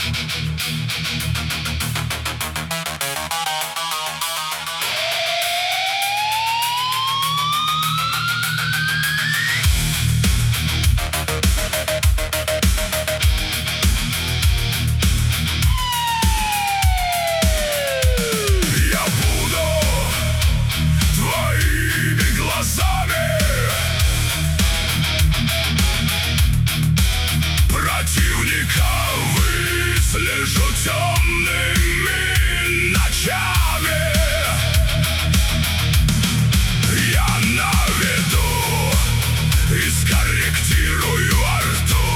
Выслежу темными ночами. Я наведу и скорректирую арту.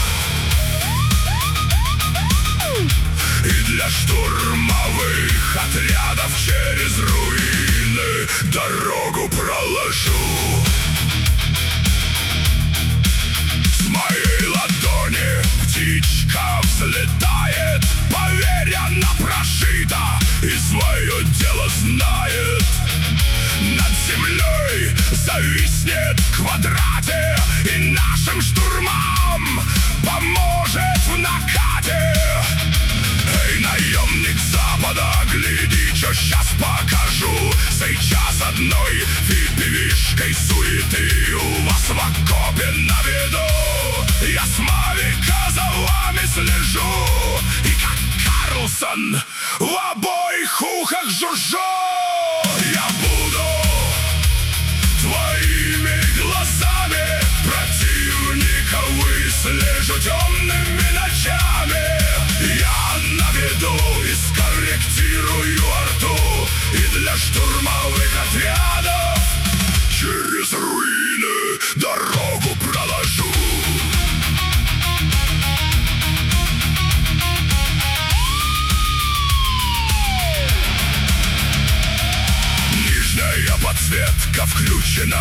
И для штурмовых отрядов через руины дорогу проложу. С моей ладони птичка взлетает, поверь, она прошита и свое дело знает. Над землей зависнет в квадрате и нашим штурмам поможет в накате. Эй, наемник Запада, гляди, что щас покажу. Сейчас одной фипивишкой суеты у вас в окопе на виду. Я с мавика за вами слежу, и как Карлсон в обоих ухах жужжу. Я буду твоими глазами, противника выслежу темными ночами. Я наведу и скорректирую арту, и для штурмовых отрядов через руины дорогу проложу. Подсветка включена,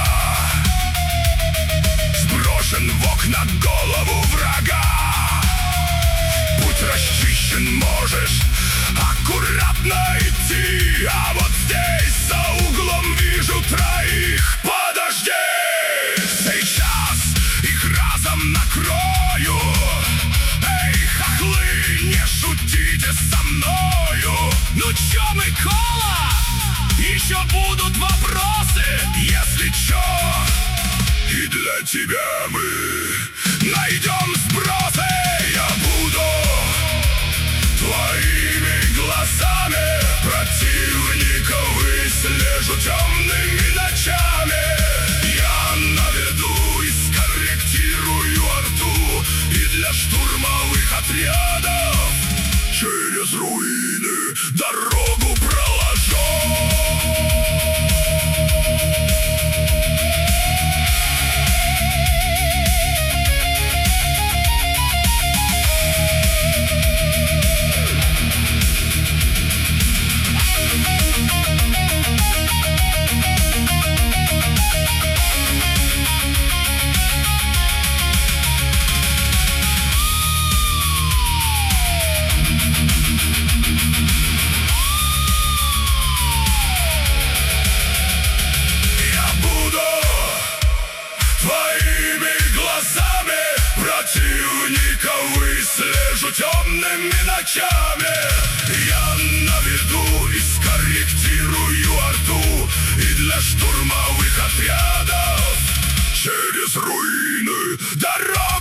сброшен в окна голову врага. Путь расчищен, можешь аккуратно идти. А вот здесь за углом вижу троих. Подожди, сейчас их разом накрою. Эй, хохлы, не шутите со мною. Ну чё, Микола? Еще будут вопросы, если чё. И для тебя мы найдем сбросы. Я буду твоими глазами, противника выслежу темными ночами. Я наведу и скорректирую арту, и для штурмовых отрядов через руины дорогу проложу. Противника выслежу темными ночами. Я наведу и скорректирую арту, и для штурмовых отрядов через руины дорог